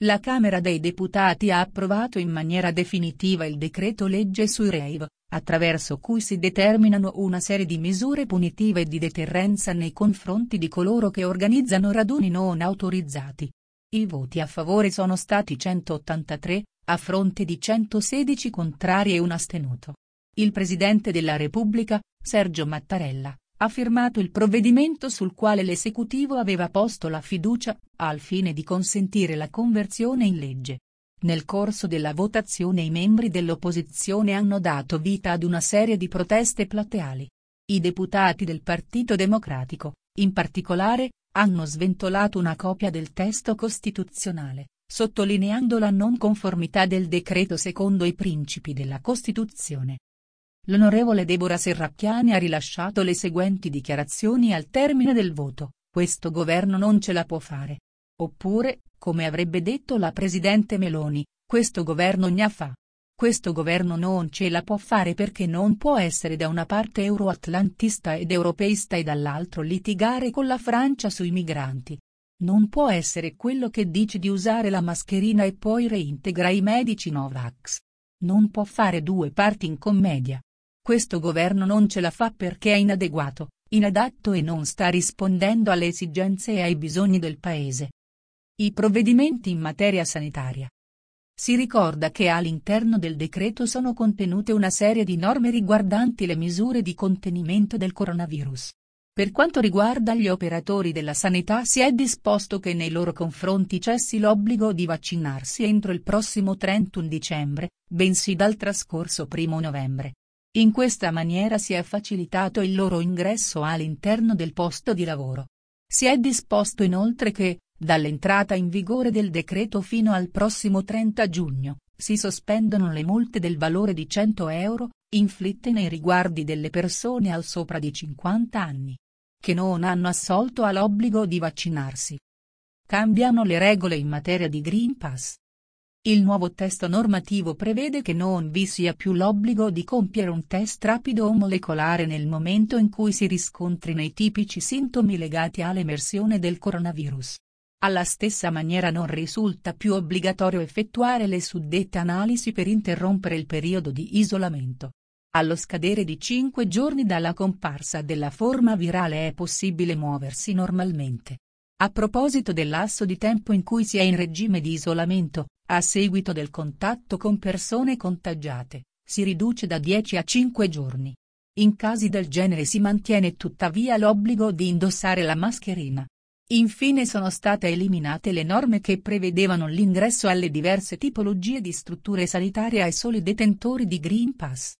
La Camera dei Deputati ha approvato in maniera definitiva il decreto-legge sui rave, attraverso cui si determinano una serie di misure punitive e di deterrenza nei confronti di coloro che organizzano raduni non autorizzati. I voti a favore sono stati 183, a fronte di 116 contrari e un astenuto. Il Presidente della Repubblica, Sergio Mattarella, ha firmato il provvedimento sul quale l'Esecutivo aveva posto la fiducia, al fine di consentire la conversione in legge. Nel corso della votazione i membri dell'opposizione hanno dato vita ad una serie di proteste plateali. I deputati del Partito Democratico, in particolare, hanno sventolato una copia del testo costituzionale, sottolineando la non conformità del decreto secondo i principi della Costituzione. L'onorevole Deborah Serracchiani ha rilasciato le seguenti dichiarazioni al termine del voto: questo governo non ce la può fare. Oppure, come avrebbe detto la presidente Meloni, questo governo gna fa. Questo governo non ce la può fare perché non può essere da una parte euroatlantista ed europeista e dall'altro litigare con la Francia sui migranti. Non può essere quello che dice di usare la mascherina e poi reintegra i medici Novax. Non può fare due parti in commedia. Questo governo non ce la fa perché è inadeguato, inadatto e non sta rispondendo alle esigenze e ai bisogni del Paese. I provvedimenti in materia sanitaria. Si ricorda che all'interno del decreto sono contenute una serie di norme riguardanti le misure di contenimento del coronavirus. Per quanto riguarda gli operatori della sanità si è disposto che nei loro confronti cessi l'obbligo di vaccinarsi entro il prossimo 31 dicembre, bensì dal trascorso 1 novembre. In questa maniera si è facilitato il loro ingresso all'interno del posto di lavoro. Si è disposto inoltre che, dall'entrata in vigore del decreto fino al prossimo 30 giugno, si sospendono le multe del valore di 100 euro, inflitte nei riguardi delle persone al sopra di 50 anni, che non hanno assolto all'obbligo di vaccinarsi. Cambiano le regole in materia di Green Pass. Il nuovo testo normativo prevede che non vi sia più l'obbligo di compiere un test rapido o molecolare nel momento in cui si riscontrino i tipici sintomi legati all'emersione del coronavirus. Alla stessa maniera non risulta più obbligatorio effettuare le suddette analisi per interrompere il periodo di isolamento. Allo scadere di 5 giorni dalla comparsa della forma virale è possibile muoversi normalmente. A proposito del lasso di tempo in cui si è in regime di isolamento, a seguito del contatto con persone contagiate, si riduce da 10 a 5 giorni. In casi del genere si mantiene tuttavia l'obbligo di indossare la mascherina. Infine sono state eliminate le norme che prevedevano l'ingresso alle diverse tipologie di strutture sanitarie ai soli detentori di Green Pass.